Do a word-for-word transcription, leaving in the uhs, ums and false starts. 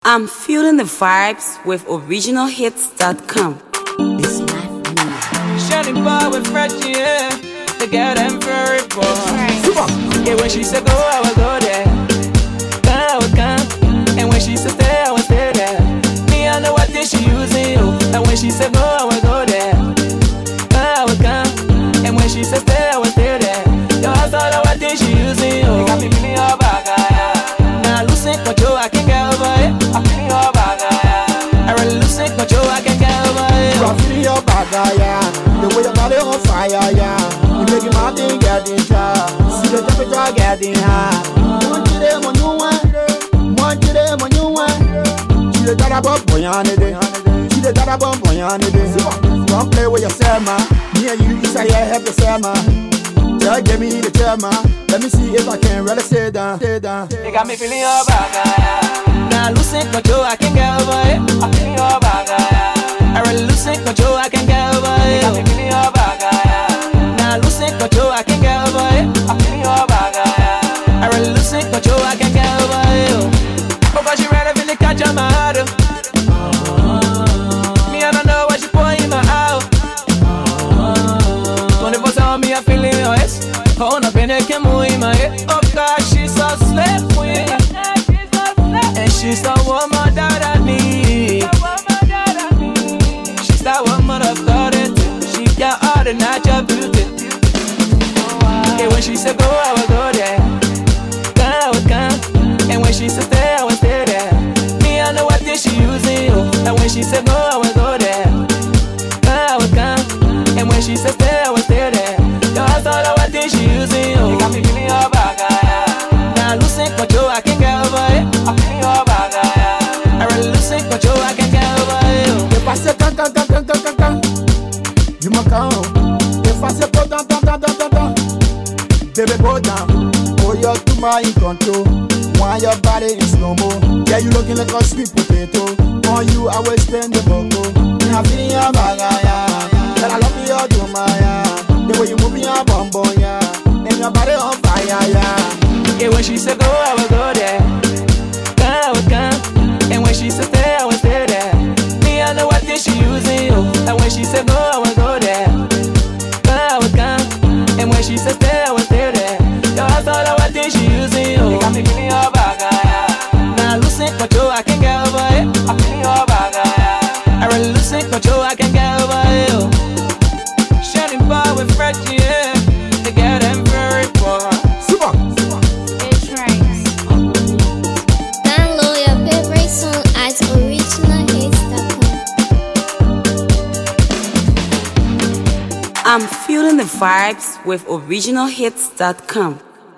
I'm feeling the vibes with original hits dot com. It's not me. Shining bar with Frenchie, yeah. The girl them very poor. Yeah, when she said go, I would go there. Come, I would come. And when she said stay, I would stay there. Me, I know what thing she using, yo. And when she said go, I would go there. Come, I would come. And when she said stay, I would stay there. Yo, I saw that what thing she using, yo. You got me feeling all back, yeah. Now losing control, I can't get over it. I'm feeling all back, yeah. I really losing control, I can't get over it. I'm feeling your bag, yeah. The way your body on fire, yeah. You make my thing getting dry. See the temperature getting high. One to them on you one, one to them on you one. She the dada bomb boy on it. She the dada bomb boy on it. Don't play with yourself, man. Me and you, you say I have the same, man. Just give me the chair, man. Let me see if I can really stay down, stay down. You got me feeling your bag, yeah. Now losing control, I can't get over it. I'm feeling your bag, yeah. I really losing control, I can't get over it. You got me feeling your bag, yeah. Now losing control, I can't get over it. I'm feeling your bag, yeah. I really losing control, I can't get over it. Oh, but she ready to catch on my heart. Me, I don't know what she put in my house. twenty-four seven, me, I feeling your ass. Oh, no, pen, I can't move in my head. Oh, God, she's so slave queen. And she's the woman that I need. She's the woman I've got it. She got all the natural beauty. And when she said go, I would go there. Come, I would come. And when she said stay, I would stay there. Me, I know what thing she using. And when she said go, I would go there. Come, I would come. And when she said stay, I would stay there. Yo, I saw that what thing she using. You got me feeling your bag, yeah. Now losing control, I can't get over it. I'm feeling your bag, yeah. I really losing control, I can't get over it. If I say can, can, can, can, can, can, can, you must come. If I say go down, down, down, down, down, down, baby go down. Oh, you're too much in control. Why your body is no more? Yeah, you looking like a sweet potato. On you, I will spend the boko. I'm feeling your bag, yeah. That I love you, you're too much, yeah. The way you move your bum bum, yeah. And your body on fire, yeah. Yeah, when she said go, I would go there. Come, I would come. And when she said stay, I would stay there. Me, I know what thing she using. And when she said go, I would go there. Come, I would come. And when she said stay, I would stay there. Yo, I saw that what thing she using. You got me feeling your bag, yeah. Now losing control, I can't get over it. I'm feeling your bag, yeah. I really losing control, I can't get over it. Shining bar with Frenchie, yeah. They get them very poor. Super. It's right. Download your favorite song at original hits dot com. I'm feeling the vibes with original hits dot com.